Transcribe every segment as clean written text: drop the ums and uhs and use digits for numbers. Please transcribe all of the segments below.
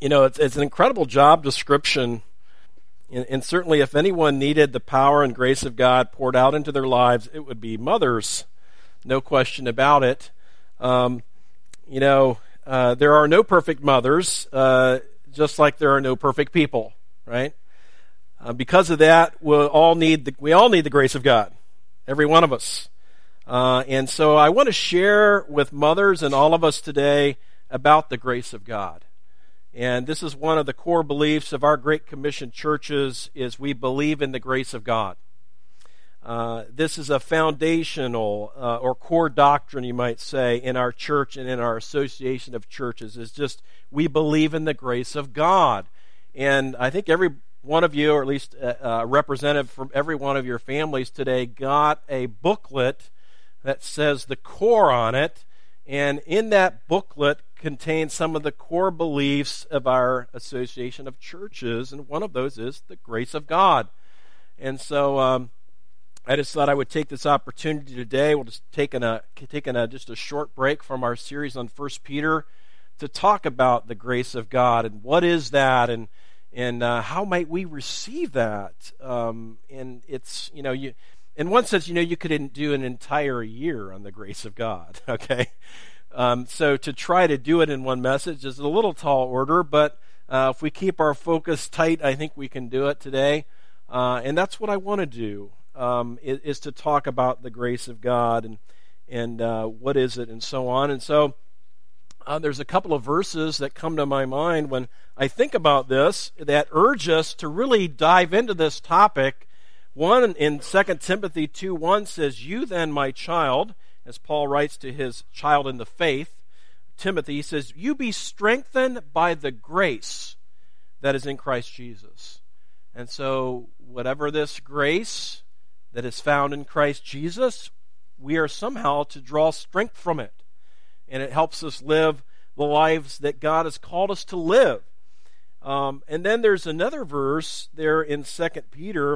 It's an incredible job description, and certainly if anyone needed the power and grace of God poured out into their lives, it would be mothers, no question about it. There are no perfect mothers, just like there are no perfect people, right? Because of that, we all need the grace of God, every one of us. And so I want to share with mothers and all of us today about the grace of God. And this is one of the core beliefs of our Great Commission churches, is we believe in the grace of God. This is a foundational or core doctrine, you might say, in our church and in our association of churches, is just we believe in the grace of God. And I think every one of you, or at least a representative from every one of your families today, got a booklet that says the core on it, and in that booklet contains some of the core beliefs of our association of churches, and one of those is the grace of God. And so I just thought I would take this opportunity today. We'll just taking just a short break from our series on 1 Peter to talk about the grace of God and what is that, and how might we receive that? And it's, in one sense, you could do an entire year on the grace of God, okay? So to try to do it in one message is a little tall order, but if we keep our focus tight, I think we can do it today. And that's what I want to do, is to talk about the grace of God and what is it and so on. And so there's a couple of verses that come to my mind when I think about this that urge us to really dive into this topic. One in 2 Timothy 2:1 says, "You then, my child," as Paul writes to his child in the faith, Timothy, he says, "You be strengthened by the grace that is in Christ Jesus." And so whatever this grace that is found in Christ Jesus, we are somehow to draw strength from it. And it helps us live the lives that God has called us to live. And then there's another verse there in 2 Peter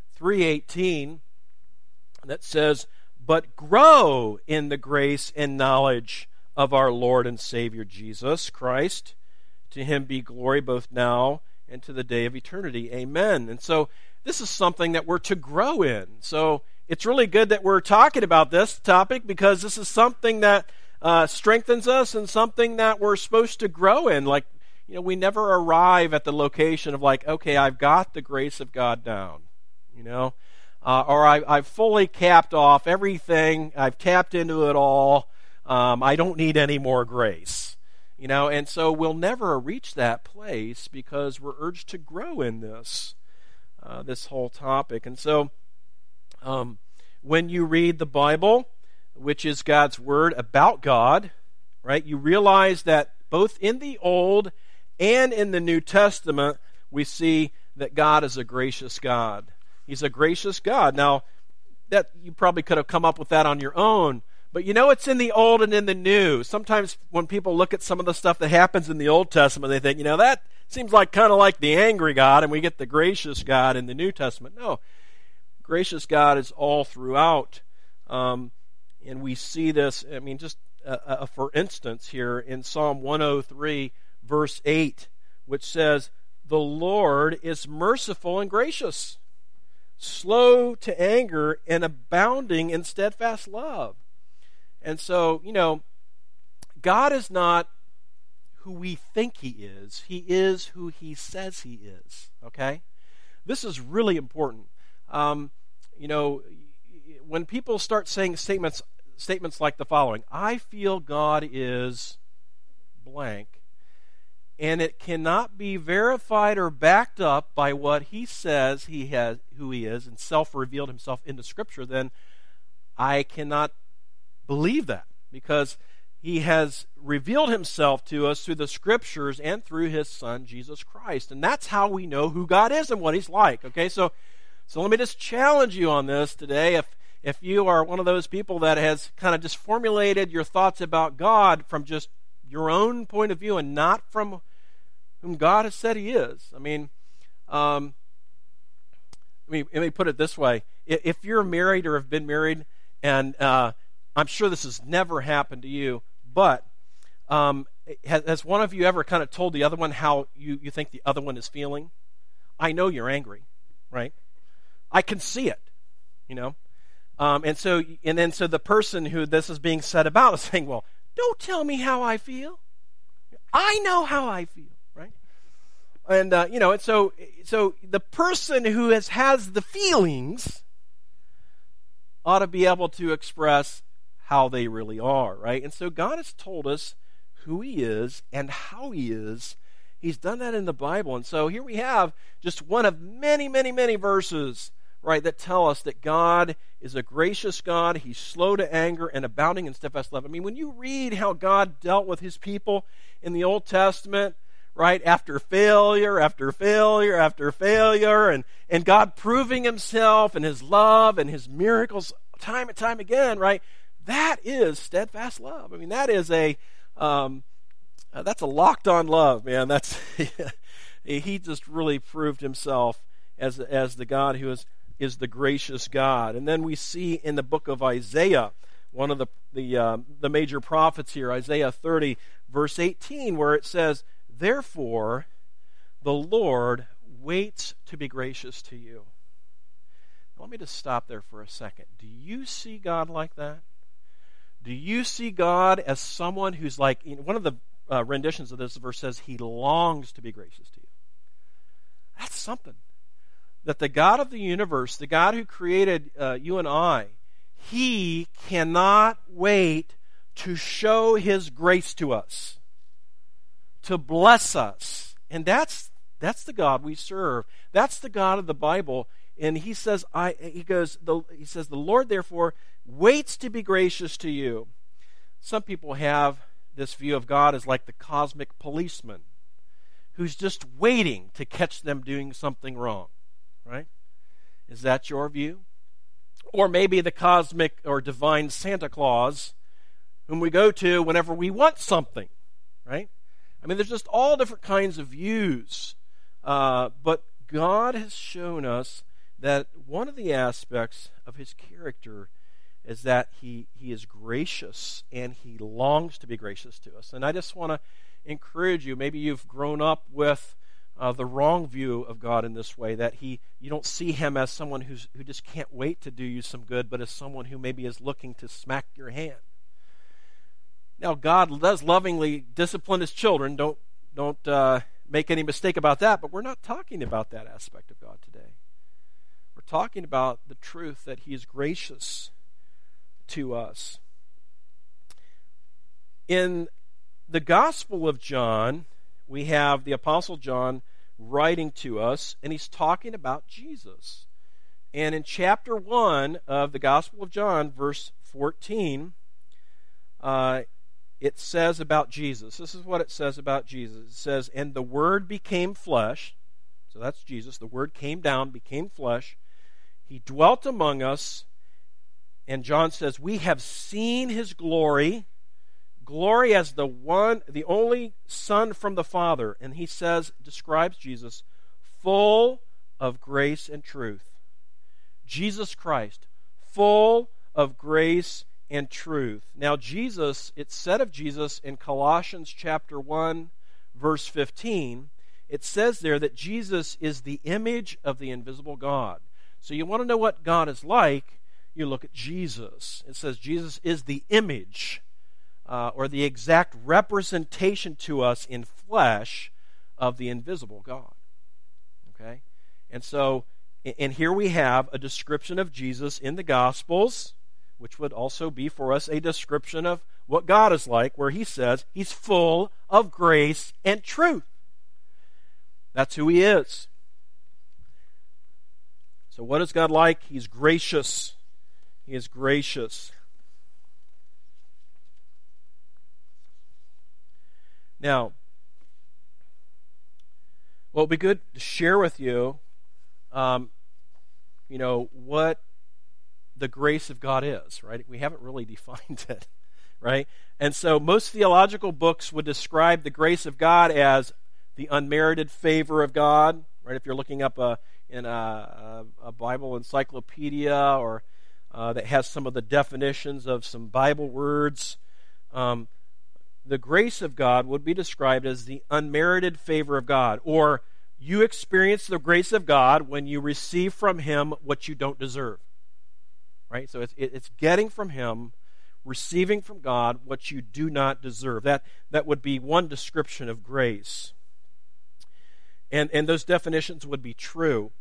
3:18 that says, "But grow in the grace and knowledge of our Lord and Savior Jesus Christ. To him be glory both now and to the day of eternity. Amen." And so this is something that we're to grow in. So it's really good that we're talking about this topic, because this is something that strengthens us and something that we're supposed to grow in. Like, we never arrive at the location of okay, I've got the grace of God down, or I've fully capped off everything. I've tapped into it all. I don't need any more grace, and so we'll never reach that place because we're urged to grow in this whole topic. And so when you read the Bible, which is God's Word about God, right, you realize that both in the Old and in the New Testament, we see that God is a gracious God. He's a gracious God. Now, that you probably could have come up with that on your own, but it's in the Old and in the New. Sometimes when people look at some of the stuff that happens in the Old Testament, they think, that seems kind of like the angry God, and we get the gracious God in the New Testament. No, gracious God is all throughout. And we see this, just for instance here in Psalm 103, verse 8, which says, "The Lord is merciful and gracious, slow to anger and abounding in steadfast love." And so, God is not who we think he is. He is who he says he is, okay? This is really important. When people start saying statements like the following: "I feel God is blank," and it cannot be verified or backed up by what he says who he is, and self-revealed himself in the Scripture, then I cannot believe that, because he has revealed himself to us through the Scriptures and through his Son, Jesus Christ. And that's how we know who God is and what he's like, okay? So let me just challenge you on this today. If you are one of those people that has kind of just formulated your thoughts about God from just your own point of view and not from whom God has said he is. Let me put it this way. If you're married or have been married, and I'm sure this has never happened to you, but Has one of you ever kind of told the other one how you think the other one is feeling? I know you're angry, right? I can see it, you know. And so the person who this is being said about is saying, well, don't tell me how I feel. I know how I feel, right? And, and so the person who has the feelings ought to be able to express how they really are, right? And so God has told us who He is and how He is. He's done that in the Bible. And so here we have just one of many, many, many verses, right, that tell us that God is a gracious God. He's slow to anger and abounding in steadfast love. I mean, when you read how God dealt with His people in the Old Testament, right, after failure, after failure, after failure, and God proving Himself and His love and His miracles time and time again, right, that is steadfast love. I mean, that is that's a locked-on love, man. That's He just really proved Himself as the God who is the gracious God. And then we see in the book of Isaiah, one of the major prophets here, Isaiah 30, verse 18, where it says, "Therefore, the Lord waits to be gracious to you." Now, let me just stop there for a second. Do you see God like that? Do you see God as someone who's like, one of the renditions of this verse says, He longs to be gracious to you. That's something. That the God of the universe, the God who created you and I, He cannot wait to show His grace to us, to bless us. And that's the God we serve. That's the God of the Bible. And He says, the Lord therefore waits to be gracious to you. Some people have this view of God as like the cosmic policeman who's just waiting to catch them doing something wrong, right? Is that your view? Or maybe the cosmic or divine Santa Claus whom we go to whenever we want something, right? I mean, there's just all different kinds of views. But God has shown us that one of the aspects of His character is that He is gracious and He longs to be gracious to us. And I just want to encourage you, maybe you've grown up with the wrong view of God in this way, that you don't see Him as someone who just can't wait to do you some good, but as someone who maybe is looking to smack your hand. Now, God does lovingly discipline His children. Don't make any mistake about that, but we're not talking about that aspect of God today. We're talking about the truth that He is gracious to us. In the Gospel of John, we have the Apostle John writing to us, and he's talking about Jesus. And in chapter 1 of the Gospel of John, verse 14, it says about Jesus. This is what it says about Jesus. It says, "And the Word became flesh." So that's Jesus. The Word came down, became flesh. He dwelt among us. And John says, "We have seen His glory." Glory as the only Son from the Father. And he describes Jesus, full of grace and truth. Jesus Christ, full of grace and truth. Now Jesus, it's said of Jesus in Colossians chapter 1, verse 15, it says there that Jesus is the image of the invisible God. So you want to know what God is like, you look at Jesus. It says Jesus is the image, or the exact representation to us in flesh of the invisible God. Okay? And so, and here we have a description of Jesus in the Gospels, which would also be for us a description of what God is like, where He says He's full of grace and truth. That's who He is. So what is God like? He's gracious. He is gracious. Now, well, it'd be good to share with you, what the grace of God is, right? We haven't really defined it, right? And so most theological books would describe the grace of God as the unmerited favor of God, right? If you're looking up in a Bible encyclopedia or that has some of the definitions of some Bible words, the grace of God would be described as the unmerited favor of God, or you experience the grace of God when you receive from Him what you don't deserve. Right? So it's getting from Him, receiving from God what you do not deserve. That would be one description of grace. And those definitions would be true.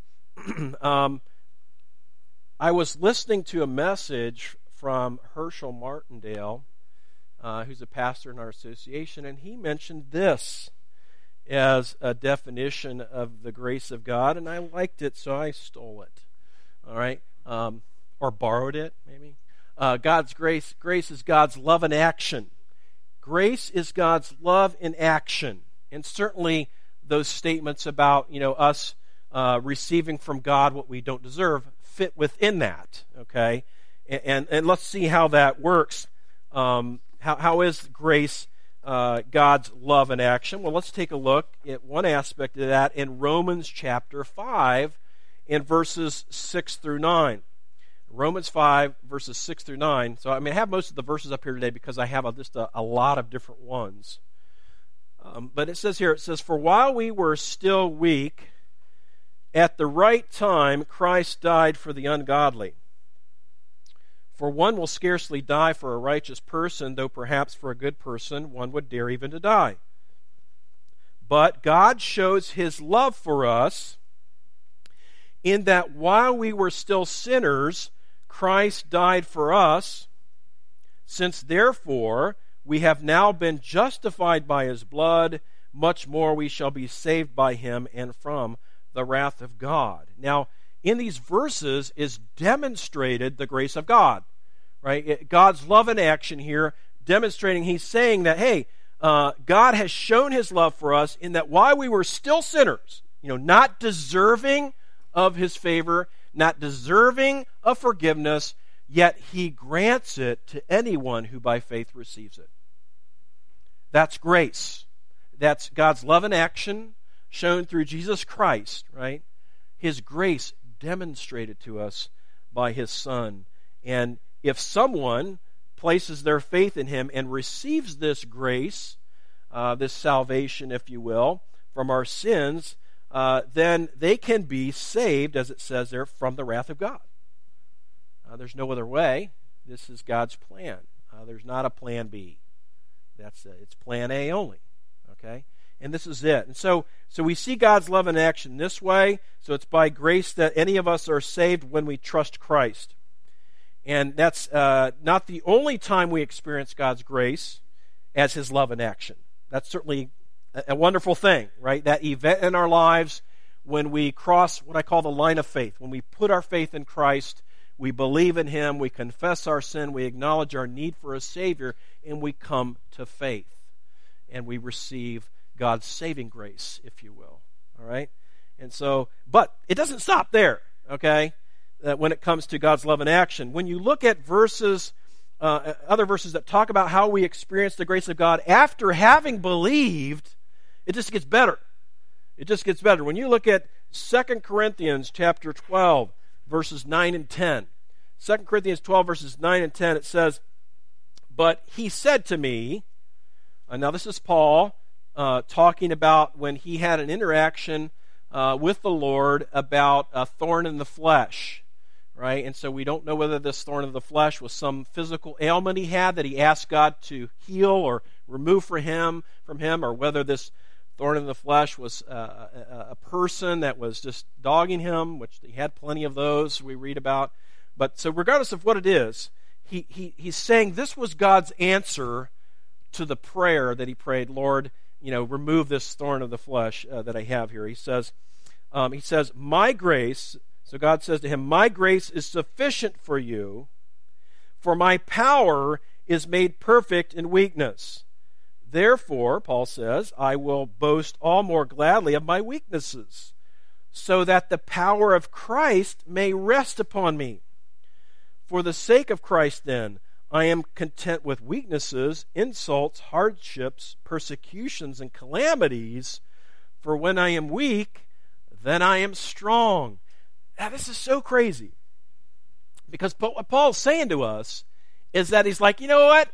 I was listening to a message from Herschel Martindale, who's a pastor in our association, and he mentioned this as a definition of the grace of God, and I liked it, so I stole it. All right? Or borrowed it, maybe. God's grace is God's love in action. Grace is God's love in action. And certainly those statements about, us receiving from God what we don't deserve fit within that, okay? And let's see how that works. How is grace God's love in action? Well, let's take a look at one aspect of that in Romans chapter 5 in verses 6 through 9. Romans 5, verses 6 through 9. So, I have most of the verses up here today because I have just a lot of different ones. But it says, for while we were still weak, at the right time Christ died for the ungodly. For one will scarcely die for a righteous person, though perhaps for a good person one would dare even to die. But God shows His love for us in that while we were still sinners, Christ died for us. Since therefore we have now been justified by His blood, much more we shall be saved by Him and from the wrath of God. Now, in these verses is demonstrated the grace of God, right? God's love in action here, demonstrating, He's saying that, hey, God has shown His love for us in that while we were still sinners, not deserving of His favor, not deserving of forgiveness, yet He grants it to anyone who by faith receives it. That's grace. That's God's love in action shown through Jesus Christ, right? His grace demonstrated to us by His Son. And if someone places their faith in Him and receives this grace, this salvation, if you will, from our sins, then they can be saved, as it says there, from the wrath of God. There's no other way. This is God's plan. There's not a plan B. It's plan A only. Okay? And this is it. And so we see God's love in action this way. So it's by grace that any of us are saved when we trust Christ. And that's not the only time we experience God's grace as His love in action. That's certainly a wonderful thing, right? That event in our lives when we cross what I call the line of faith, when we put our faith in Christ, we believe in Him, we confess our sin, we acknowledge our need for a Savior, and we come to faith. And we receive God's saving grace, if you will. All right? And so, but it doesn't stop there, okay? When it comes to God's love in action. When you look at verses, other verses that talk about how we experience the grace of God after having believed, it just gets better. It just gets better. When you look at 2 Corinthians chapter 12, verses 9 and 10. 2 Corinthians 12, verses 9 and 10, it says, "But He said to me," now this is Paul talking about when he had an interaction with the Lord about a thorn in the flesh. Right? And so we don't know whether this thorn of the flesh was some physical ailment he had that he asked God to heal or remove from him, or whether this thorn in the flesh was a person that was just dogging him, which he had plenty of those we read about. But so regardless of what it is, he's saying this was God's answer to the prayer that he prayed, Lord, remove this thorn of the flesh that I have here. He says, my grace... So God says to him, "My grace is sufficient for you, for my power is made perfect in weakness. Therefore," Paul says, "I will boast all more gladly of my weaknesses, so that the power of Christ may rest upon me. For the sake of Christ, then, I am content with weaknesses, insults, hardships, persecutions, and calamities, for when I am weak, then I am strong." Now, this is so crazy. Because what Paul's saying to us is that he's like, you know what?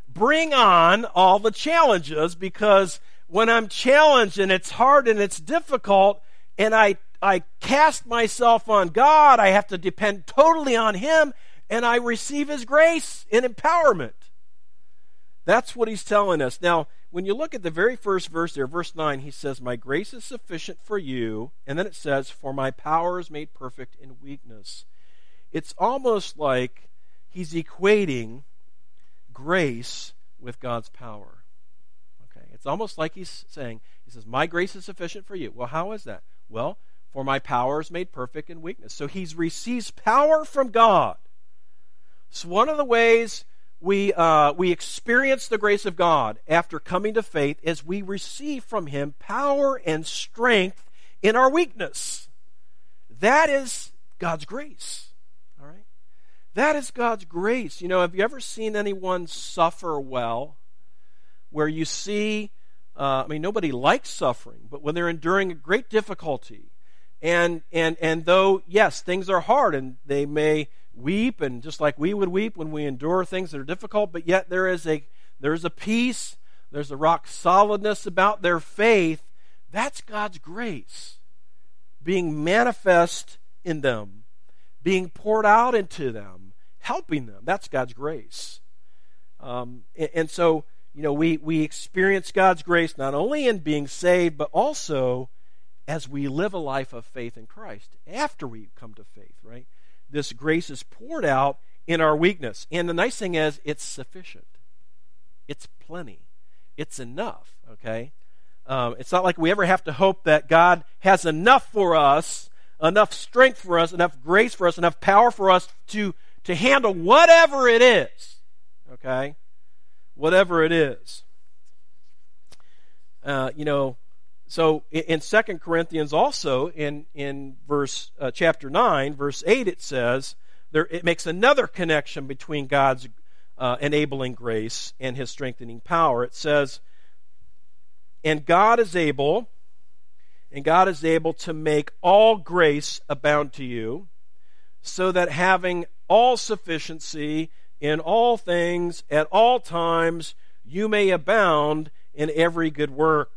bring on all the challenges, because when I'm challenged and it's hard and it's difficult and I cast myself on God, I have to depend totally on Him, and I receive His grace and empowerment. That's what He's telling us. Now, when you look at the very first verse there, verse 9, He says, my grace is sufficient for you. And then it says, for my power is made perfect in weakness. It's almost like He's equating grace with God's power. Okay, it's almost like He's saying, He says, my grace is sufficient for you. Well, how is that? Well, for my power is made perfect in weakness. So He receives power from God. So one of the ways we experience the grace of God after coming to faith is we receive from Him power and strength in our weakness. That is God's grace. All right? That is God's grace. You know, have you ever seen anyone suffer well? Where you see, nobody likes suffering, but when they're enduring a great difficulty, and though, yes, things are hard, and they may weep, and just like we would weep when we endure things that are difficult, but yet there's a peace, there's a rock solidness about their faith. That's God's grace being manifest in them, being poured out into them, helping them. That's God's grace. And so, you know, we experience God's grace not only in being saved, but also as we live a life of faith in Christ after we come to faith, right? This grace is poured out in our weakness. And the nice thing is, it's sufficient. It's plenty. It's enough, okay? It's not like we ever have to hope that God has enough for us, enough strength for us, enough grace for us, enough power for us to handle whatever it is, okay? Whatever it is. So in 2 Corinthians also, in chapter 9, verse 8, it says, it makes another connection between God's enabling grace and His strengthening power. It says, and God is able to make all grace abound to you, so that having all sufficiency in all things at all times, you may abound in every good work.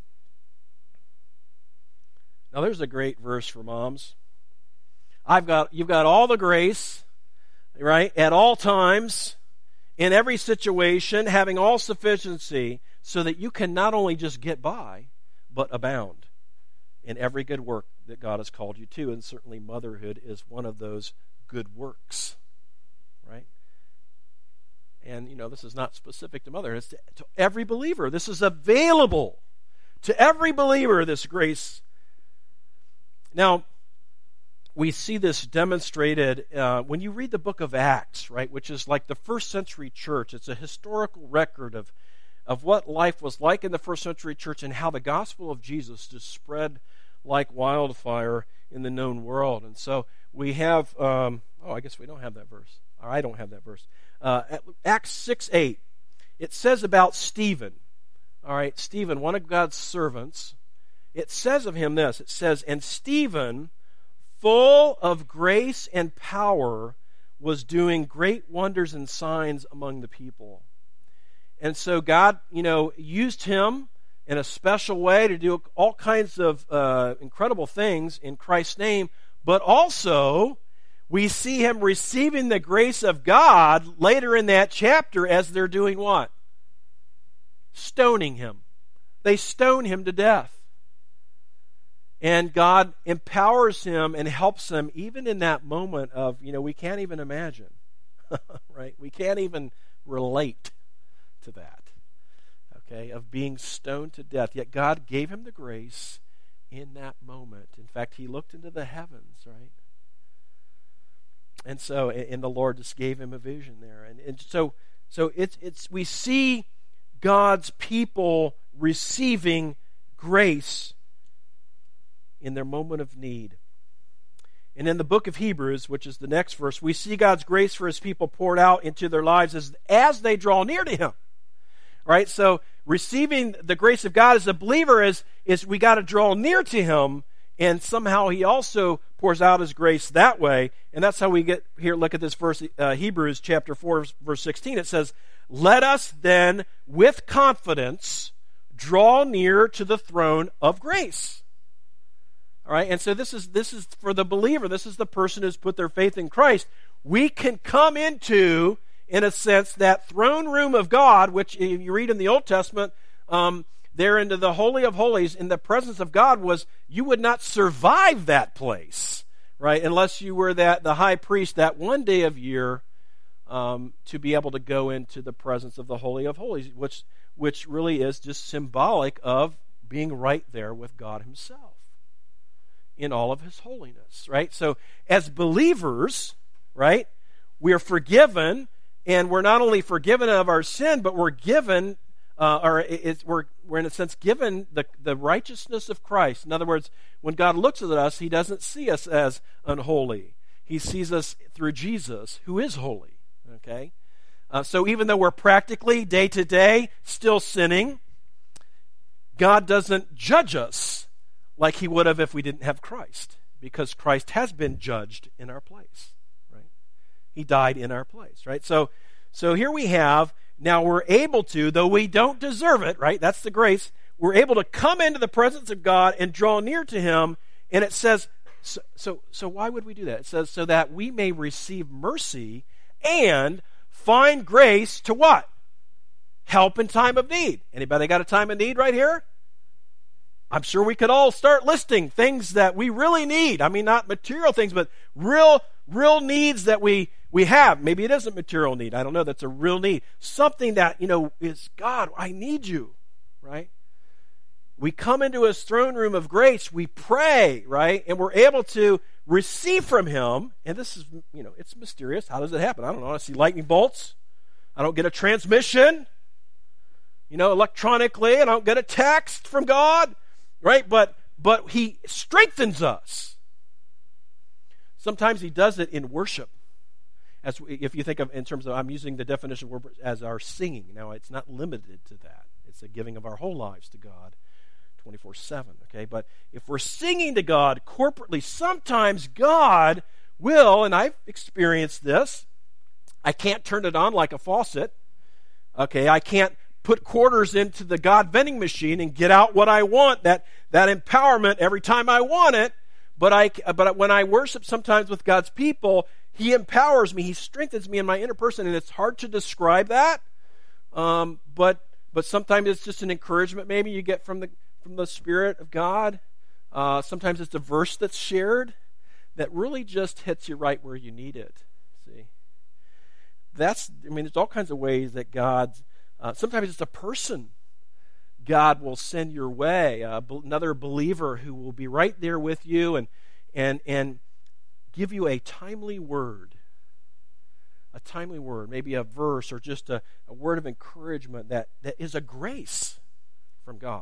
Now there's a great verse for moms. You've got all the grace, right, at all times, in every situation, having all sufficiency, so that you can not only just get by, but abound in every good work that God has called you to. And certainly motherhood is one of those good works, right? And, you know, this is not specific to motherhood. It's to every believer. This is available to every believer, this grace. Now, we see this demonstrated when you read the book of Acts, right, which is like the first century church. It's a historical record of what life was like in the first century church and how the gospel of Jesus just spread like wildfire in the known world. And so we have, I guess we don't have that verse. Or I don't have that verse. Acts 6:8, it says about Stephen. All right, Stephen, one of God's servants. It says of him this. It says, and Stephen, full of grace and power, was doing great wonders and signs among the people. And so God, used him in a special way to do all kinds of incredible things in Christ's name, but also we see him receiving the grace of God later in that chapter as they're doing what? Stoning him. They stone him to death. And God empowers him and helps him even in that moment of, we can't even imagine, right? We can't even relate to that, okay, of being stoned to death. Yet God gave him the grace in that moment. In fact, he looked into the heavens, right? And so, and the Lord just gave him a vision there. And so it's we see God's people receiving grace in their moment of need. And in the book of Hebrews, which is the next verse, we see God's grace for his people poured out into their lives as they draw near to him. Right? So receiving the grace of God as a believer is we got to draw near to him, and somehow he also pours out his grace that way. And that's how we get here. Look at this verse, Hebrews chapter 4, verse 16. It says, "Let us then with confidence draw near to the throne of grace." All right, and so this is for the believer. This is the person who's put their faith in Christ. We can come into, in a sense, that throne room of God, which if you read in the Old Testament, there into the Holy of Holies, in the presence of God, was you would not survive that place, right, unless you were the high priest that one day of year to be able to go into the presence of the Holy of Holies, which really is just symbolic of being right there with God himself in all of his holiness, right? So as believers, right, we are forgiven, and we're not only forgiven of our sin, but we're given, we're in a sense given the righteousness of Christ. In other words, when God looks at us, he doesn't see us as unholy. He sees us through Jesus, who is holy, okay? So even though we're practically, day to day, still sinning, God doesn't judge us like he would have if we didn't have Christ, because Christ has been judged in our place, right? He died in our place, right? So here we have, now we're able to, though we don't deserve it, right? That's the grace. We're able to come into the presence of God and draw near to him, and it says, so why would we do that? It says, so that we may receive mercy and find grace to what? Help in time of need. Anybody got a time of need right here? I'm sure we could all start listing things that we really need. I mean, not material things, but real needs that we have. Maybe it isn't material need. I don't know. That's a real need. Something that, is, God, I need you, right? We come into his throne room of grace. We pray, right? And we're able to receive from him. And this is, it's mysterious. How does it happen? I don't know. I see lightning bolts. I don't get a transmission, electronically. I don't get a text from God. Right? But he strengthens us. Sometimes he does it in worship. If you think of, in terms of, I'm using the definition of worship as our singing. Now, it's not limited to that. It's a giving of our whole lives to God 24/7, okay? But if we're singing to God corporately, sometimes God will, and I've experienced this, I can't turn it on like a faucet, okay? I can't put quarters into the God vending machine and get out what I want, that empowerment every time I want it. But when I worship sometimes with God's people, he empowers me, he strengthens me in my inner person, and it's hard to describe that. But sometimes it's just an encouragement maybe you get from the Spirit of God. Sometimes it's a verse that's shared that really just hits you right where you need it. See? There's all kinds of ways that God's sometimes it's a person God will send your way, another believer who will be right there with you and give you a timely word, maybe a verse or just a word of encouragement that is a grace from God.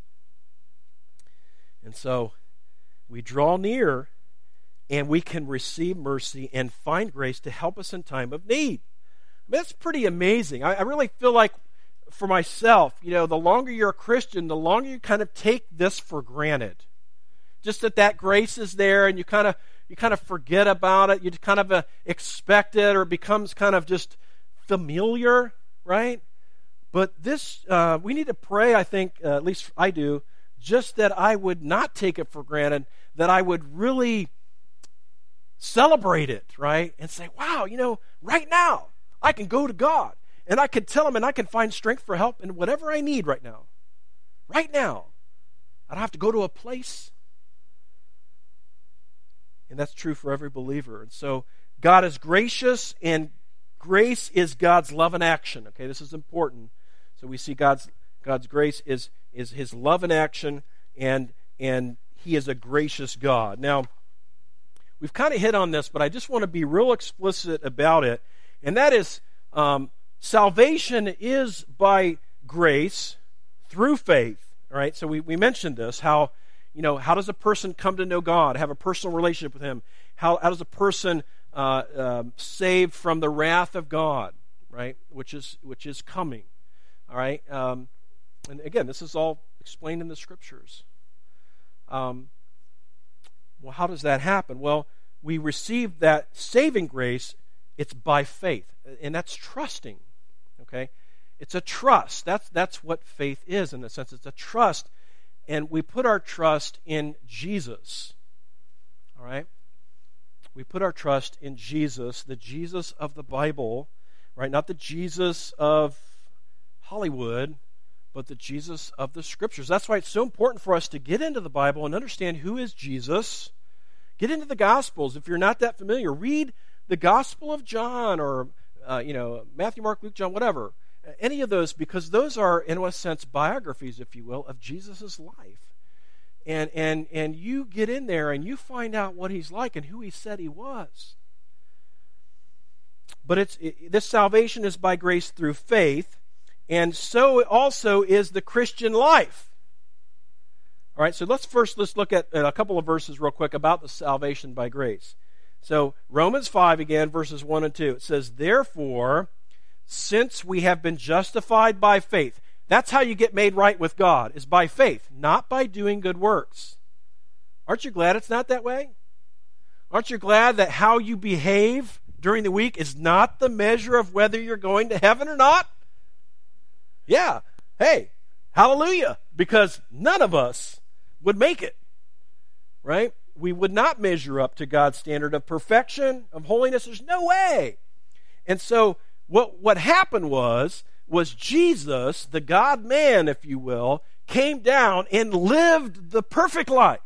And so we draw near and we can receive mercy and find grace to help us in time of need. That's pretty amazing. I really feel like, for myself, the longer you're a Christian, the longer you kind of take this for granted. Just that grace is there, and you kind of forget about it. You kind of expect it, or it becomes kind of just familiar, right? But this, we need to pray, I think, at least I do, just that I would not take it for granted, that I would really celebrate it, right? And say, wow, right now, I can go to God. And I can tell him, and I can find strength for help in whatever I need right now. Right now. I don't have to go to a place. And that's true for every believer. And so God is gracious, and grace is God's love in action. Okay, this is important. So we see God's grace is his love in action, and he is a gracious God. Now, we've kind of hit on this, but I just want to be real explicit about it. And that is, salvation is by grace through faith. All right, so we mentioned this, how does a person come to know God, have a personal relationship with him? How does a person saved from the wrath of God, right, which is coming? All right, and again, this is all explained in the Scriptures. One Well, how does that happen? Well, we receive that saving grace. It's by faith, and that's trusting. Okay, it's a trust. That's what faith is in a sense. It's a trust, and we put our trust in Jesus. All right, we put our trust in Jesus, the Jesus of the Bible, right? Not the Jesus of Hollywood, but the Jesus of the Scriptures. That's why it's so important for us to get into the Bible and understand who is Jesus. Get into the Gospels. If you're not that familiar, read the Gospel of John or Matthew, Mark, Luke, John, whatever. Any of those, because those are, in a sense, biographies, if you will, of Jesus' life. And you get in there and you find out what he's like and who he said he was. But this salvation is by grace through faith, and so also is the Christian life. All right, so let's look at a couple of verses real quick about the salvation by grace. So Romans 5 again, verses 1 and 2. It says, therefore, since we have been justified by faith. That's how you get made right with God, is by faith, not by doing good works. Aren't you glad it's not that way? Aren't you glad that how you behave during the week is not the measure of whether you're going to heaven or not? Yeah. Hey, hallelujah. Because none of us would make it, right? We would not measure up to God's standard of perfection, of holiness. There's no way. And so what happened was Jesus, the God-man, if you will, came down and lived the perfect life,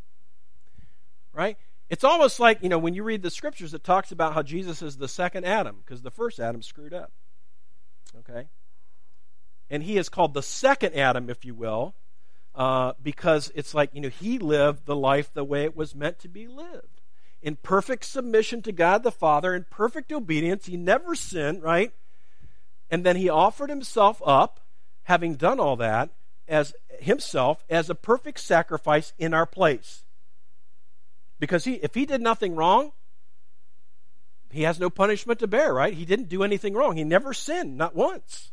right? It's almost like, when you read the Scriptures, it talks about how Jesus is the second Adam, because the first Adam screwed up, okay? And he is called the second Adam, if you will, because it's like, he lived the life the way it was meant to be lived. In perfect submission to God the Father, in perfect obedience. He never sinned, right? And then he offered himself up, having done all that, as himself, as a perfect sacrifice in our place. Because if he did nothing wrong, he has no punishment to bear, right? He didn't do anything wrong. He never sinned, not once.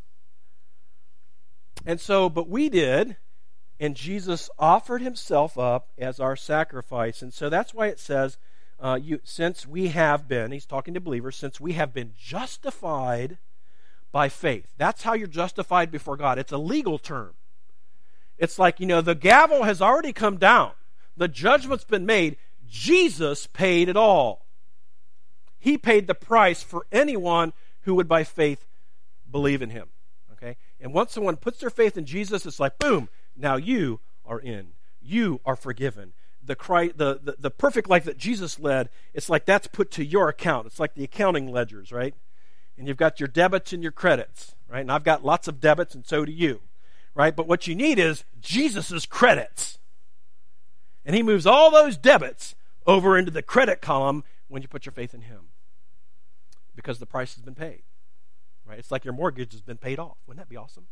And so, but we did, and Jesus offered himself up as our sacrifice. And so that's why it says, since we have been, he's talking to believers, since we have been justified by faith. That's how you're justified before God. It's a legal term. It's like, the gavel has already come down. The judgment's been made. Jesus paid it all. He paid the price for anyone who would by faith believe in him. Okay? And once someone puts their faith in Jesus, it's like, boom, now you are in. You are forgiven. The perfect life that Jesus led, it's like that's put to your account. It's like the accounting ledgers, right? And you've got your debits and your credits, right? And I've got lots of debits, and so do you, right? But what you need is Jesus' credits. And he moves all those debits over into the credit column when you put your faith in him, because the price has been paid, right? It's like your mortgage has been paid off. Wouldn't that be awesome?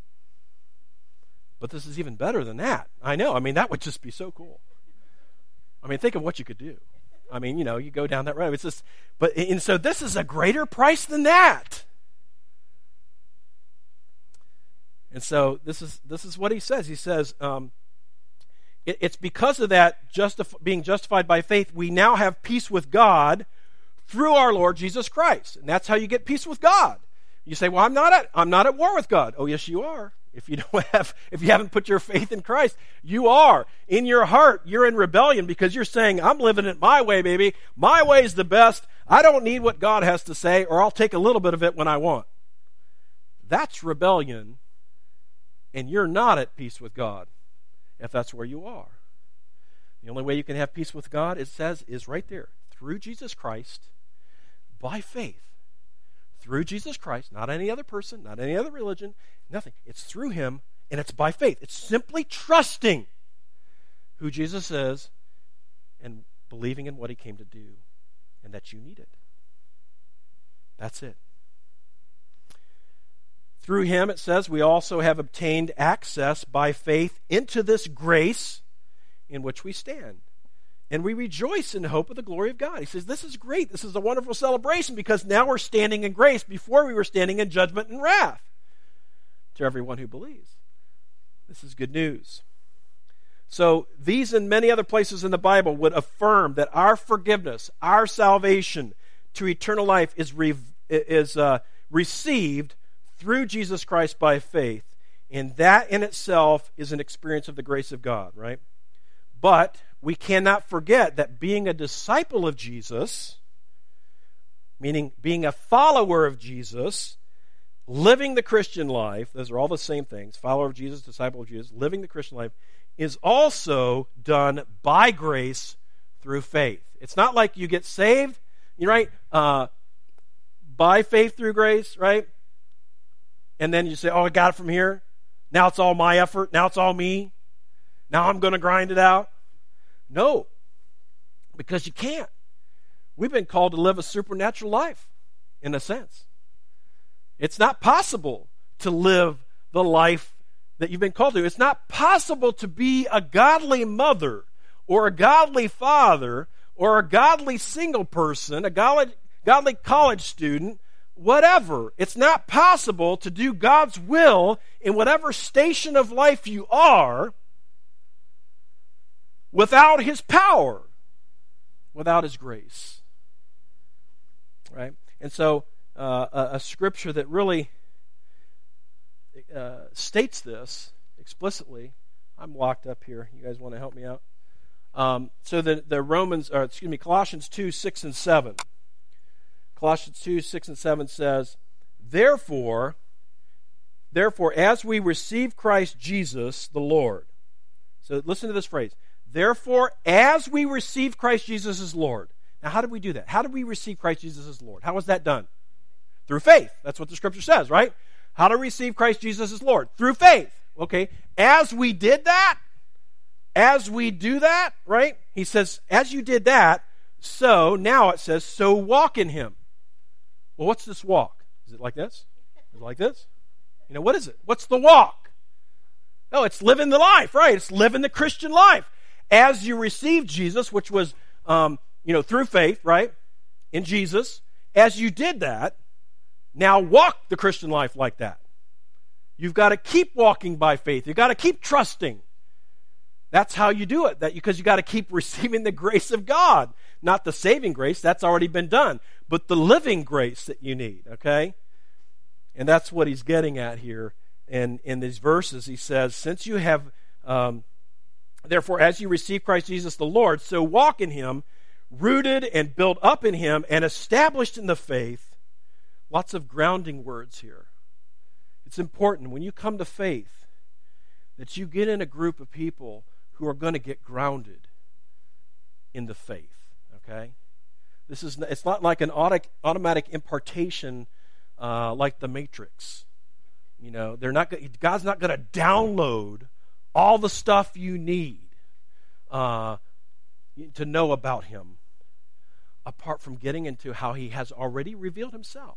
But this is even better than that. I know. That would just be so cool. Think of what you could do. You go down that road. It's just, and so this is a greater price than that. And so this is what he says. He says, it's because of that being justified by faith, we now have peace with God through our Lord Jesus Christ. And that's how you get peace with God. You say, well, I'm not at war with God. Oh, yes, you are. If you haven't put your faith in Christ, you are. In your heart, you're in rebellion because you're saying, I'm living it my way, baby. My way is the best. I don't need what God has to say, or I'll take a little bit of it when I want. That's rebellion, and you're not at peace with God if that's where you are. The only way you can have peace with God, it says, is right there. Through Jesus Christ, by faith. Through Jesus Christ, not any other person, not any other religion, nothing. It's through him, and it's by faith. It's simply trusting who Jesus is and believing in what he came to do and that you need it. That's it. Through him, it says, we also have obtained access by faith into this grace in which we stand. And we rejoice in hope of the glory of God. He says, this is great. This is a wonderful celebration because now we're standing in grace. Before we were standing in judgment and wrath to everyone who believes. This is good news. So these and many other places in the Bible would affirm that our forgiveness, our salvation to eternal life is received through Jesus Christ by faith. And that in itself is an experience of the grace of God, right? But we cannot forget that being a disciple of Jesus, meaning being a follower of Jesus, living the Christian life, those are all the same things, follower of Jesus, disciple of Jesus, living the Christian life, is also done by grace through faith. It's not like you get saved, right, by faith through grace, right? And then you say, oh, I got it from here. Now it's all my effort. Now it's all me. Now I'm going to grind it out. No, because you can't. We've been called to live a supernatural life, in a sense. It's not possible to live the life that you've been called to. It's not possible to be a godly mother or a godly father or a godly single person, a godly college student, whatever. It's not possible to do God's will in whatever station of life you are without His power, without His grace. Right? And so a scripture that really states this explicitly. I'm locked up here. You guys want to help me out? So the Colossians 2, 6 and 7. Colossians 2, 6 and 7 says, Therefore, as we receive Christ Jesus the Lord. So listen to this phrase. Therefore, as we receive Christ Jesus as Lord. Now, how did we do that? How did we receive Christ Jesus as Lord? How was that done? Through faith. That's what the scripture says, right? How to receive Christ Jesus as Lord? Through faith. Okay? As we did that, as we do that, right? He says, as you did that, so, now it says, so walk in Him. Well, what's this walk? Is it like this? Is it like this? You know, what is it? What's the walk? No, it's living the life, right? It's living the Christian life. As you received Jesus, which was, through faith, right? In Jesus, as you did that, now walk the Christian life like that. You've got to keep walking by faith. You've got to keep trusting. That's how you do it. Because you've got to keep receiving the grace of God. Not the saving grace, that's already been done. But the living grace that you need, okay? And that's what he's getting at here. And in these verses, he says, since you have, therefore, as you receive Christ Jesus the Lord, so walk in Him, rooted and built up in Him, and established in the faith. Lots of grounding words here. It's important when you come to faith that you get in a group of people who are going to get grounded in the faith, okay? It's not like an automatic impartation like the Matrix. You know, God's not going to download all the stuff you need to know about Him apart from getting into how He has already revealed Himself.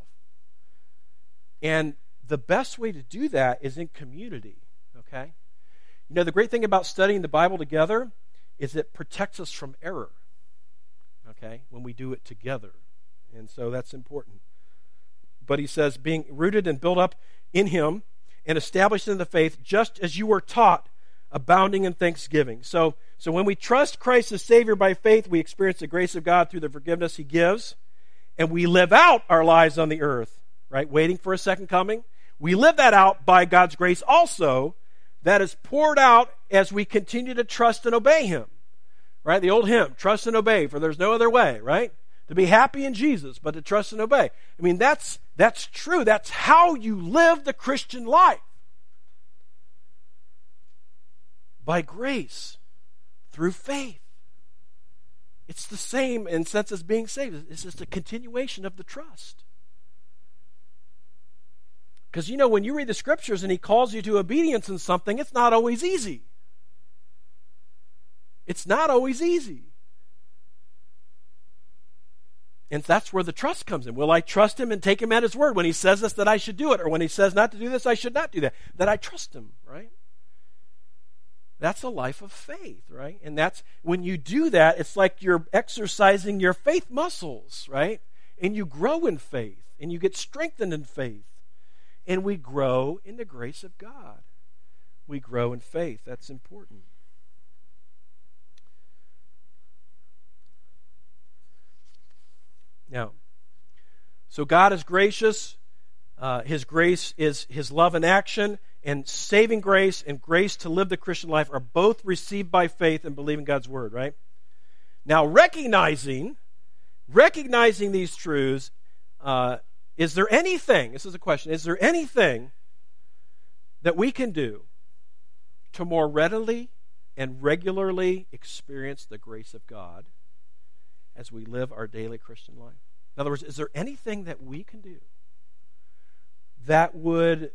And the best way to do that is in community, okay? You know, the great thing about studying the Bible together is it protects us from error, okay, when we do it together. And so that's important. But he says, being rooted and built up in Him and established in the faith, just as you were taught, abounding in thanksgiving. So when we trust Christ as Savior by faith, we experience the grace of God through the forgiveness He gives, and we live out our lives on the earth, right, waiting for a second coming. We live that out by God's grace also, that is poured out as we continue to trust and obey Him. Right? The old hymn, trust and obey, for there's no other way, right? To be happy in Jesus, but to trust and obey. I mean, that's true. That's how you live the Christian life. By grace, through faith. It's the same in sense as being saved. It's just a continuation of the trust. Because, you know, when you read the Scriptures and He calls you to obedience in something, it's not always easy. It's not always easy. And that's where the trust comes in. Will I trust Him and take Him at His word? When He says this, that I should do it. Or when He says not to do this, I should not do that. That I trust Him, right? That's a life of faith, right? And that's, when you do that, it's like you're exercising your faith muscles, right? And you grow in faith. And you get strengthened in faith. And we grow in the grace of God. We grow in faith. That's important. Now, so God is gracious. His grace is His love in action, and saving grace and grace to live the Christian life are both received by faith and believing God's Word, right? Now, recognizing these truths, is there anything, this is a question, is there anything that we can do to more readily and regularly experience the grace of God as we live our daily Christian life? In other words, is there anything that we can do that would,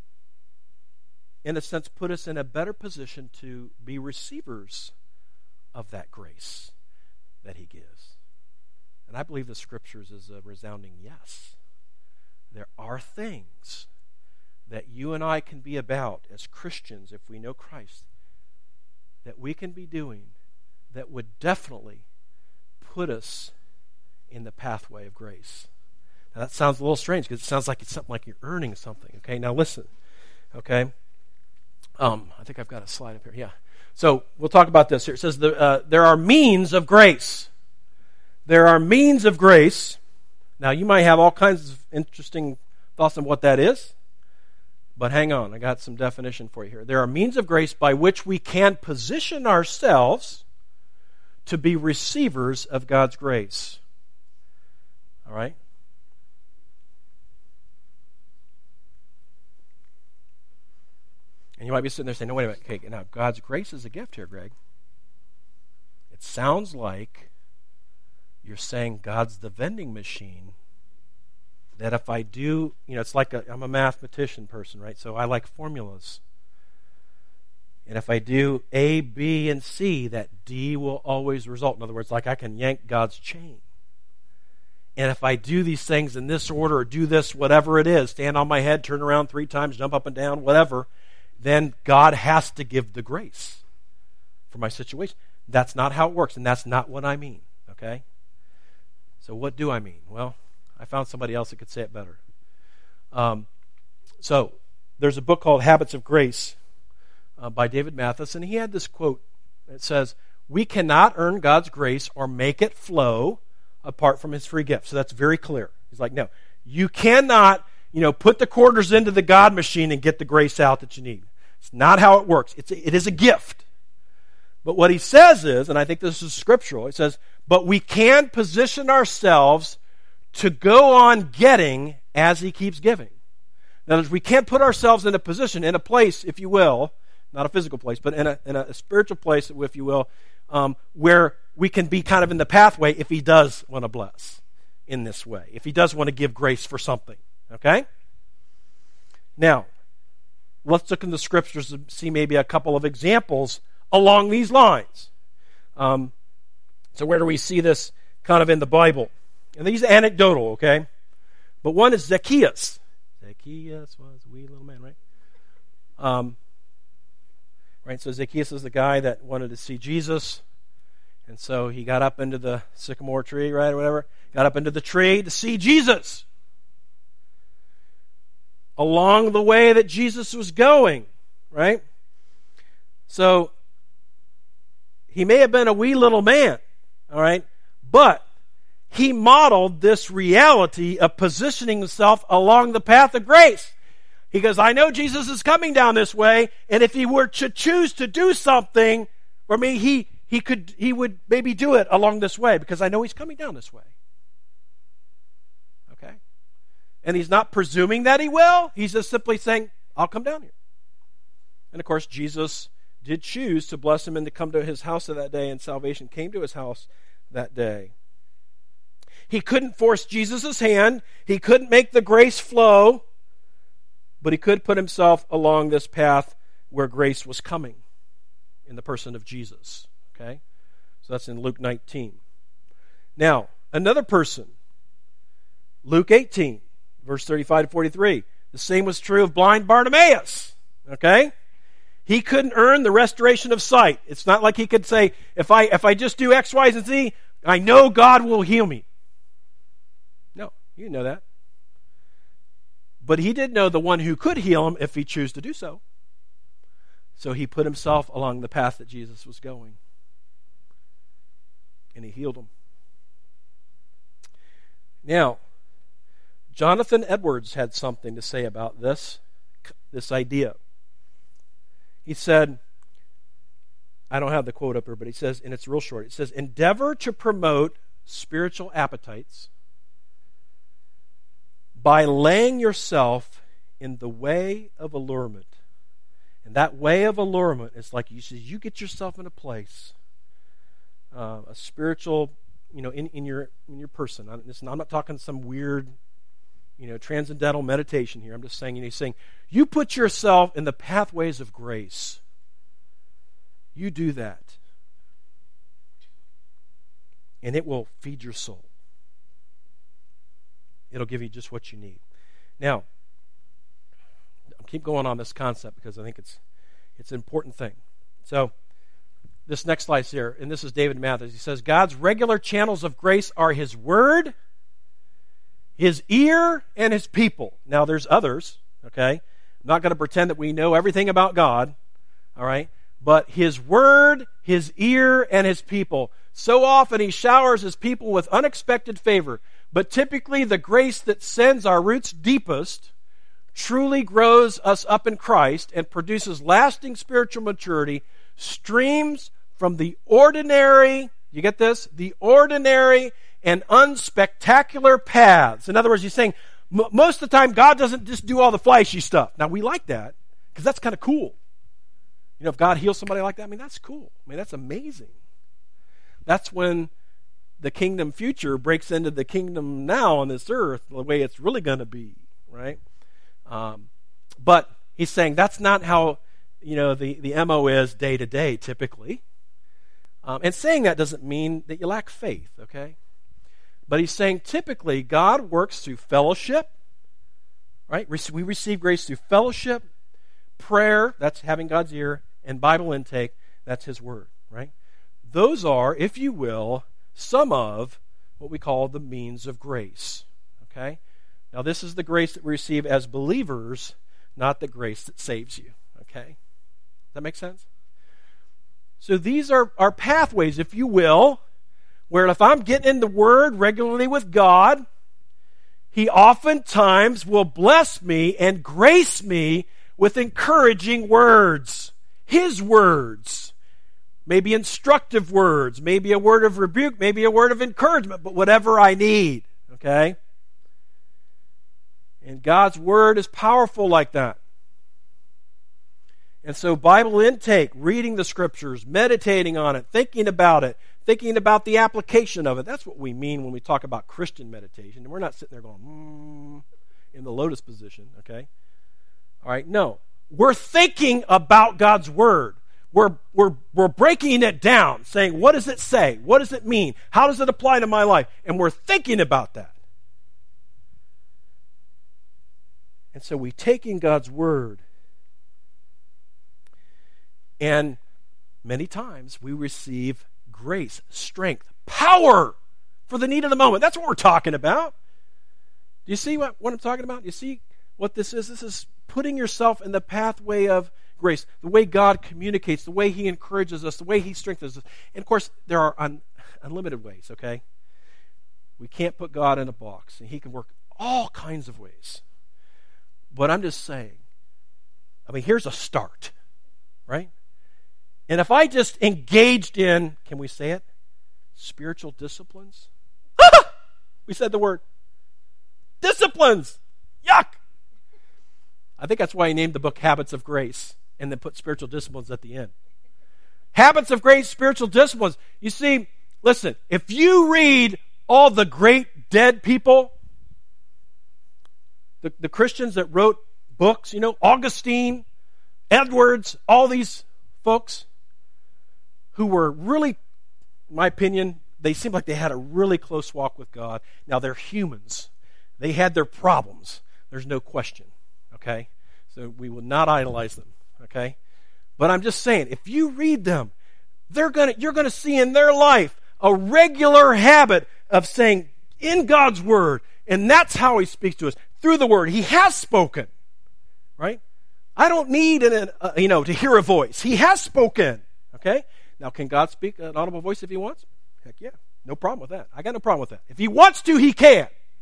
in a sense, put us in a better position to be receivers of that grace that He gives? And I believe the Scriptures is a resounding yes. There are things that you and I can be about as Christians, if we know Christ, that we can be doing that would definitely put us in the pathway of grace. Now that sounds a little strange because it sounds like it's something like you're earning something. Okay, now listen. Okay, I think I've got a slide up here. Yeah. So we'll talk about this here. It says there are means of grace. There are means of grace. Now you might have all kinds of interesting thoughts on what that is, but hang on. I got some definition for you here. There are means of grace by which we can position ourselves to be receivers of God's grace. All right? And you might be sitting there saying, no, wait a minute. Okay, now God's grace is a gift here, Greg. It sounds like you're saying God's the vending machine that if I do, it's like I'm a mathematician person, right? So I like formulas. And if I do A, B, and C, that D will always result. In other words, like I can yank God's chain. And if I do these things in this order or do this, whatever it is, stand on my head, turn around 3 times, jump up and down, whatever, then God has to give the grace for my situation. That's not how it works, and that's not what I mean, okay? So what do I mean? Well, I found somebody else that could say it better. So there's a book called Habits of Grace by David Mathis, and he had this quote. It says, "We cannot earn God's grace or make it flow apart from His free gift." So that's very clear. He's like, no, you cannot, put the quarters into the God machine and get the grace out that you need. It's not how it works. It is a gift. But what he says is, and I think this is scriptural, it says, but we can position ourselves to go on getting as He keeps giving. In other words, we can't put ourselves in a position, in a place, if you will, not a physical place, but in a spiritual place, if you will, where we can be kind of in the pathway if He does want to bless in this way, if He does want to give grace for something. Okay? Now, let's look in the Scriptures and see maybe a couple of examples along these lines. So where do we see this kind of in the Bible? And these are anecdotal, okay? But one is Zacchaeus. Zacchaeus was a wee little man, right? Right, so Zacchaeus is the guy that wanted to see Jesus. And so he got up into the sycamore tree, right, or whatever. Got up into the tree to see Jesus. Along the way that Jesus was going, right? So he may have been a wee little man, all right? But he modeled this reality of positioning himself along the path of grace. He goes, I know Jesus is coming down this way, and if he were to choose to do something for me, he would maybe do it along this way because I know He's coming down this way. Okay? And he's not presuming that He will. He's just simply saying, I'll come down here. And of course, Jesus did choose to bless him and to come to his house that day, and salvation came to his house that day. He couldn't force Jesus' hand. He couldn't make the grace flow. But he could put himself along this path where grace was coming in the person of Jesus. Okay? So that's in Luke 19. Now, another person, Luke 18, verse 35 to 43. The same was true of blind Bartimaeus. Okay? He couldn't earn the restoration of sight. It's not like he could say, if I just do X, Y, and Z, I know God will heal me. No, you didn't know that. But he did know the one who could heal him if he chose to do so. So he put himself along the path that Jesus was going. And he healed him. Now, Jonathan Edwards had something to say about this idea. He said, I don't have the quote up here, but he says, and it's real short, it says, endeavor to promote spiritual appetites by laying yourself in the way of allurement. And that way of allurement is like you get yourself in a place, a spiritual, in your person. I'm not talking some weird, transcendental meditation here. I'm just saying, he's saying, you put yourself in the pathways of grace. You do that. And it will feed your soul. It'll give you just what you need. Now, I'll keep going on this concept because I think it's an important thing. So, this next slide here, and this is David Mathis. He says, God's regular channels of grace are His Word, His ear, and His people. Now, there's others, okay? I'm not going to pretend that we know everything about God, all right? But His Word, His ear, and His people. So often He showers His people with unexpected favor, but typically the grace that sends our roots deepest truly grows us up in Christ and produces lasting spiritual maturity, streams from the ordinary, you get this? The ordinary and unspectacular paths. In other words, he's saying, most of the time, God doesn't just do all the flashy stuff. Now, we like that, because that's kind of cool. If God heals somebody like that, that's cool. That's amazing. That's when the kingdom future breaks into the kingdom now on this earth, the way it's really going to be, right? But he's saying that's not how, the MO is day to day, typically. And saying that doesn't mean that you lack faith, okay? But he's saying typically God works through fellowship, right? We receive grace through fellowship, prayer, that's having God's ear, and Bible intake, that's His Word, right? Those are, if you will, some of what we call the means of grace, okay? Now, this is the grace that we receive as believers, not the grace that saves you, okay? Does that make sense? So these are our pathways, if you will, where if I'm getting in the Word regularly with God, He oftentimes will bless me and grace me with encouraging words. His words. Maybe instructive words. Maybe a word of rebuke. Maybe a word of encouragement. But whatever I need. Okay? And God's Word is powerful like that. And so Bible intake, reading the Scriptures, meditating on it, thinking about the application of it. That's what we mean when we talk about Christian meditation. And we're not sitting there going, in the lotus position, okay? All right, no. We're thinking about God's Word. We're breaking it down, saying, what does it say? What does it mean? How does it apply to my life? And we're thinking about that. And so we take in God's Word, and many times we receive grace, strength, power for the need of the moment. That's what we're talking about. Do you see what I'm talking about? Do you see what this is? This is putting yourself in the pathway of grace, the way God communicates, the way He encourages us, the way He strengthens us. And of course, there are unlimited ways, okay? We can't put God in a box, and He can work all kinds of ways. But I'm just saying, here's a start, right? And if I just engaged in, can we say it? Spiritual disciplines? We said the word. Disciplines! Yuck! I think that's why he named the book Habits of Grace and then put spiritual disciplines at the end. Habits of Grace, spiritual disciplines. You see, listen, if you read all the great dead people, the Christians that wrote books, Augustine, Edwards, all these folks who were really, in my opinion, they seemed like they had a really close walk with God. Now, they're humans. They had their problems. There's no question, okay? So we will not idolize them, okay? But I'm just saying, if you read them, you're going to see in their life a regular habit of saying, in God's Word, and that's how He speaks to us, through the Word. He has spoken, right? I don't need to hear a voice. He has spoken, okay? Now, can God speak an audible voice if He wants? Heck yeah, no problem with that. I got no problem with that. If He wants to, He can.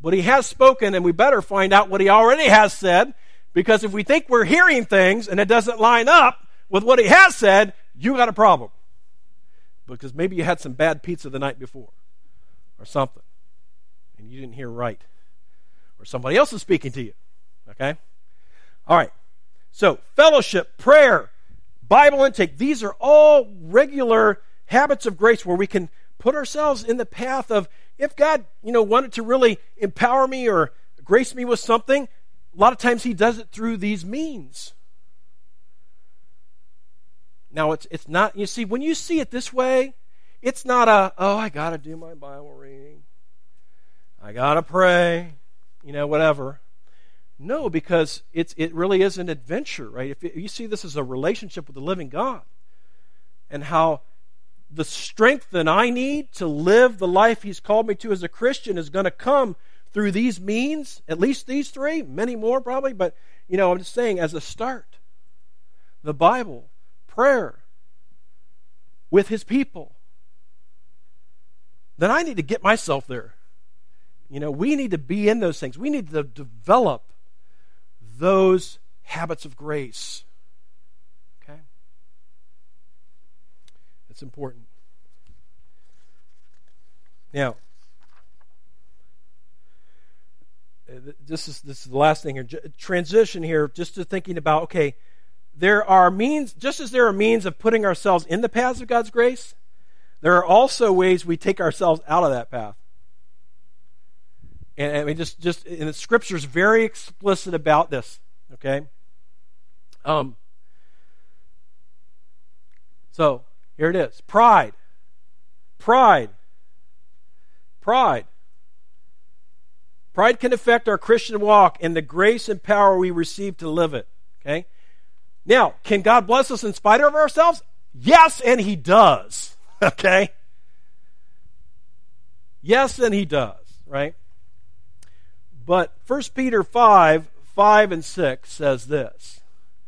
what he has spoken, and we better find out what he already has said, because if we think we're hearing things and it doesn't line up with what he has said, you got a problem. Because maybe you had some bad pizza the night before or something, and you didn't hear right. Or somebody else is speaking to you. Okay? All right. So, fellowship, prayer, Bible intake, these are all regular habits of grace where we can put ourselves in the path of, if God, wanted to really empower me or grace me with something, a lot of times he does it through these means. Now, it's not, you see, when you see it this way, it's not I got to do my Bible reading. I got to pray, whatever. No, because it really is an adventure, right? If you see this as a relationship with the living God and how the strength that I need to live the life he's called me to as a Christian is going to come through these means, at least these three, many more probably, but, I'm just saying as a start. The Bible, prayer, with his people. Then I need to get myself there. We need to be in those things. We need to develop those habits of grace. Okay? That's important. Now, this is the last thing here. Transition here, just to thinking about, okay, there are means, just as there are means of putting ourselves in the paths of God's grace, there are also ways we take ourselves out of that path. And I mean, just and the Scripture's very explicit about this. Okay. So here it is: pride. Pride can affect our Christian walk and the grace and power we receive to live it. Okay. Now, can God bless us in spite of ourselves? Yes, and he does. Okay. Yes, and he does. Right. But 1 Peter 5 and 6 says this.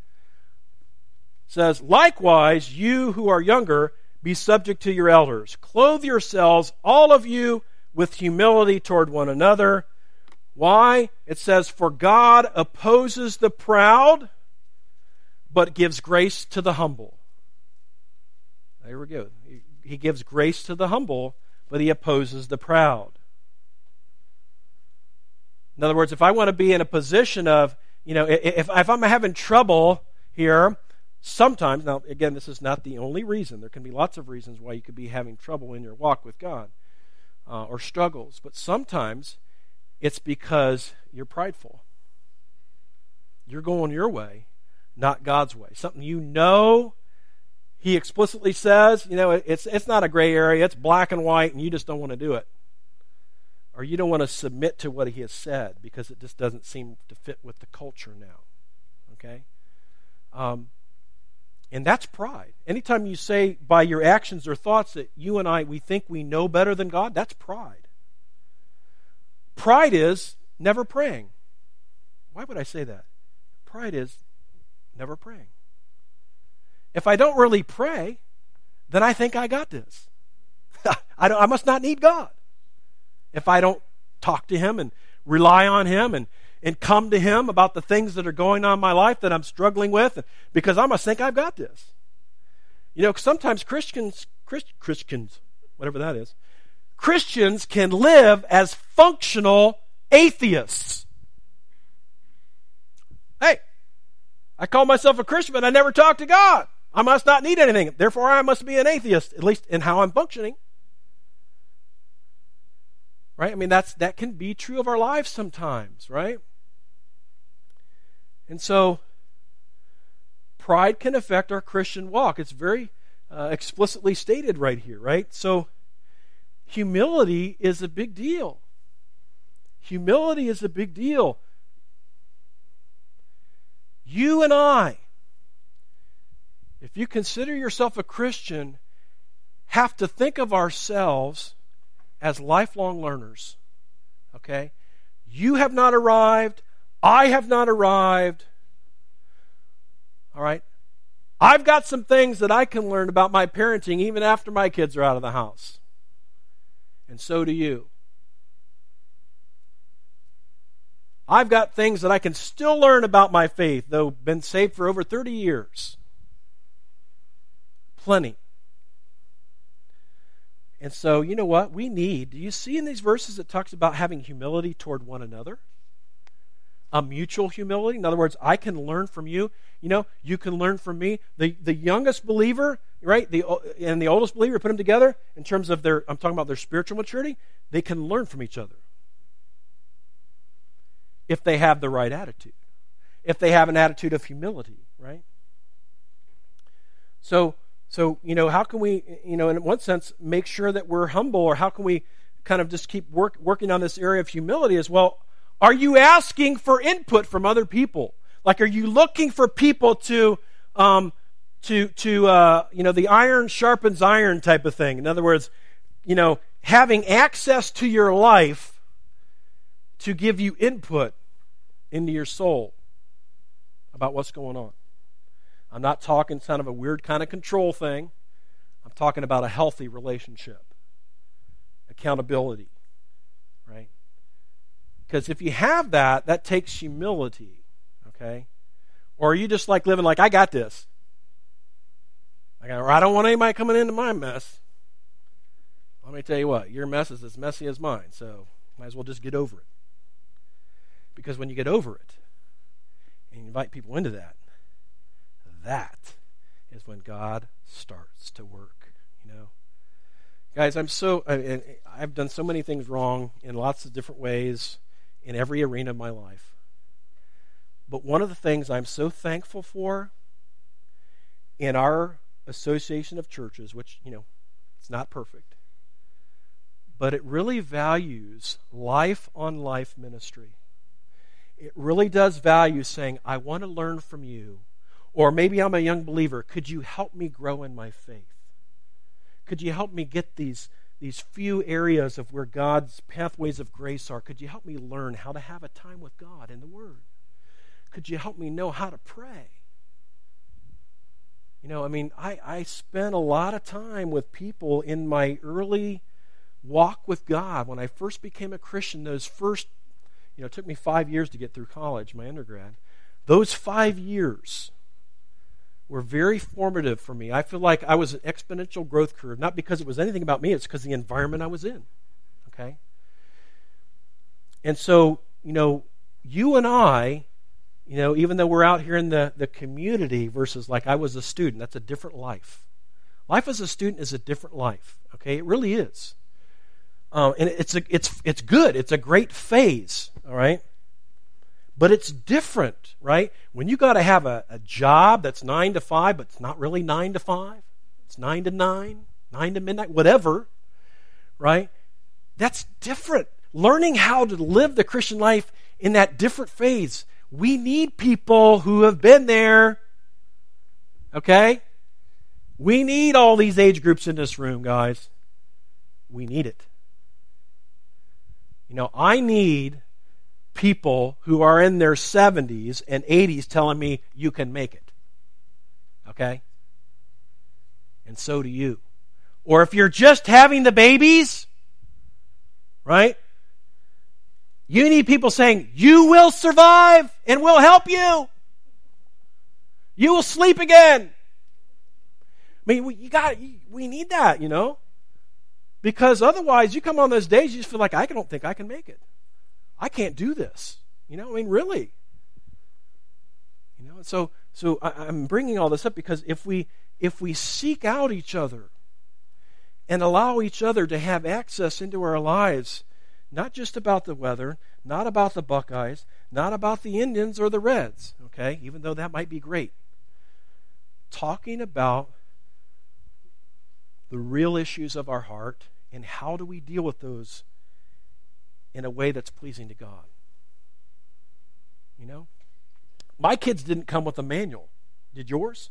It says, likewise, you who are younger, be subject to your elders. Clothe yourselves, all of you, with humility toward one another. Why? It says, for God opposes the proud, but gives grace to the humble. There we go. He gives grace to the humble, but he opposes the proud. In other words, if I want to be in a position of, if I'm having trouble here, sometimes, now again, this is not the only reason. There can be lots of reasons why you could be having trouble in your walk with God or struggles. But sometimes it's because you're prideful. You're going your way, not God's way. Something he explicitly says, it's not a gray area. It's black and white, and you just don't want to do it. Or you don't want to submit to what he has said because it just doesn't seem to fit with the culture now. Okay? And that's pride. Anytime you say by your actions or thoughts that you and I, we think we know better than God, that's pride. Pride is never praying. Why would I say that? Pride is never praying. If I don't really pray, then I think I got this. I must not need God. If I don't talk to him and rely on him and come to him about the things that are going on in my life that I'm struggling with, because I must think I've got this. Sometimes Christians, whatever that is, Christians can live as functional atheists. Hey, I call myself a Christian, but I never talk to God. I must not need anything. Therefore, I must be an atheist, at least in how I'm functioning. Right? I mean, that can be true of our lives sometimes, right? And so, pride can affect our Christian walk. It's very explicitly stated right here, right? So, humility is a big deal. Humility is a big deal. You and I, if you consider yourself a Christian, have to think of ourselves as lifelong learners. Okay? You have not arrived. I have not arrived. All right? I've got some things that I can learn about my parenting even after my kids are out of the house. And so do you. I've got things that I can still learn about my faith, though been saved for over 30 years. Plenty. And so, you know what? Do you see in these verses it talks about having humility toward one another? A mutual humility. In other words, I can learn from you. You can learn from me. The youngest believer, right, and the oldest believer, put them together in terms of I'm talking about their spiritual maturity, they can learn from each other. If they have the right attitude. If they have an attitude of humility, right? So, how can we, in one sense, make sure that we're humble, or how can we kind of just keep working on this area of humility as well? Are you asking for input from other people? Like, are you looking for people to the iron sharpens iron type of thing? In other words, having access to your life to give you input into your soul about what's going on. I'm not talking kind of a weird kind of control thing. I'm talking about a healthy relationship. Accountability. Right? Because if you have that takes humility. Okay? Or are you just like living like, I got this. Or I don't want anybody coming into my mess. Let me tell you what, your mess is as messy as mine, so might as well just get over it. Because when you get over it, and you invite people into that is when God starts to work, Guys, I've done so many things wrong in lots of different ways in every arena of my life. But one of the things I'm so thankful for in our association of churches, which, it's not perfect, but it really values life-on-life ministry. It really does value saying, I want to learn from you. Or maybe I'm a young believer. Could you help me grow in my faith? Could you help me get these few areas of where God's pathways of grace are? Could you help me learn how to have a time with God in the Word? Could you help me know how to pray? I spent a lot of time with people in my early walk with God. When I first became a Christian, those first, it took me 5 years to get through college, my undergrad. Those 5 years were very formative for me. I feel like I was an exponential growth curve, not because it was anything about me, it's because of the environment I was in. Okay? And so, you and I, even though we're out here in the community versus like I was a student, that's a different life. Life as a student is a different life. Okay? It really is. And it's good. It's a great phase, all right? But it's different, right? When you got to have a job that's 9 to 5, but it's not really 9 to 5. It's 9 to 9, 9 to midnight, whatever, right? That's different. Learning how to live the Christian life in that different phase. We need people who have been there, okay? We need all these age groups in this room, guys. We need it. I need people who are in their 70s and 80s telling me you can make it. Okay? And so do you. Or if you're just having the babies, right? You need people saying, you will survive and we'll help you. You will sleep again. We need that, Because otherwise, you come on those days, you just feel like, I don't think I can make it. I can't do this. Really. So I'm bringing all this up because if we seek out each other and allow each other to have access into our lives, not just about the weather, not about the Buckeyes, not about the Indians or the Reds, okay, even though that might be great. Talking about the real issues of our heart and how do we deal with those in a way that's pleasing to God. My kids didn't come with a manual. Did yours?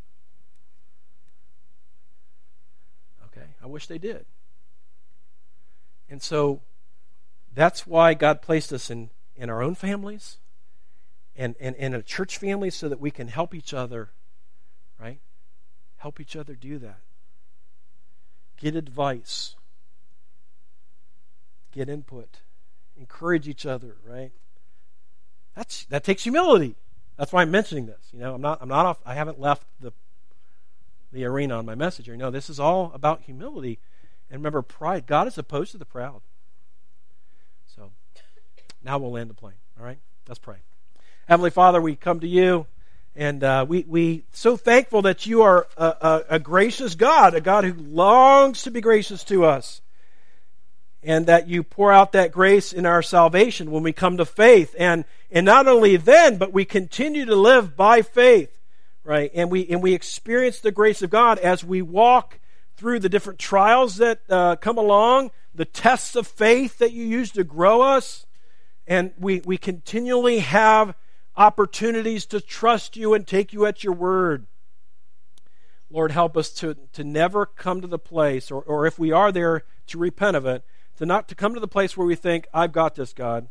Okay, I wish they did. And so that's why God placed us in our own families and in a church family so that we can help each other, right? Help each other do that. Get advice. Get input. Encourage each other, right? That takes humility. That's why I'm mentioning this. I'm not off. I haven't left the arena on my message here. No, this is all about humility. And remember, pride. God is opposed to the proud. So now we'll land the plane. All right, let's pray. Heavenly Father, we come to you, and we so thankful that you are a gracious God, a God who longs to be gracious to us, and that you pour out that grace in our salvation when we come to faith, and not only then, but we continue to live by faith, right? And we experience the grace of God as we walk through the different trials that come along, the tests of faith that you use to grow us, and we continually have opportunities to trust you and take you at your word. Lord, help us to never come to the place, or if we are there, to repent of it, to come to the place where we think, I've got this, God.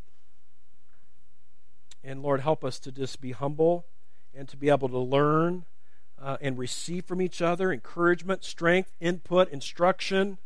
And Lord, help us to just be humble and to be able to learn and receive from each other encouragement, strength, input, instruction.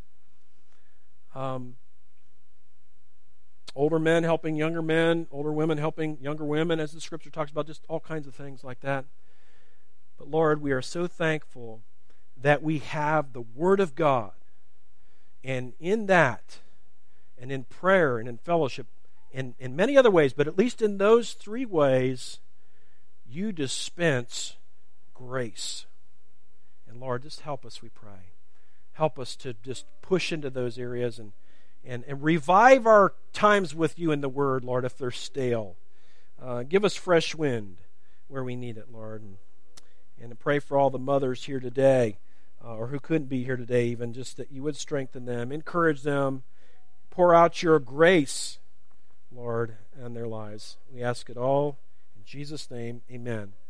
Older men helping younger men, older women helping younger women, as the Scripture talks about, just all kinds of things like that. But Lord, we are so thankful that we have the Word of God. And in that, and in prayer, and in fellowship, in many other ways, but at least in those three ways, you dispense grace. And Lord, just help us, we pray. Help us to just push into those areas and revive our times with you in the Word, Lord, if they're stale. Give us fresh wind where we need it, Lord. And pray for all the mothers here today, or who couldn't be here today even, just that you would strengthen them, encourage them, pour out your grace, Lord, in their lives. We ask it all in Jesus' name, amen.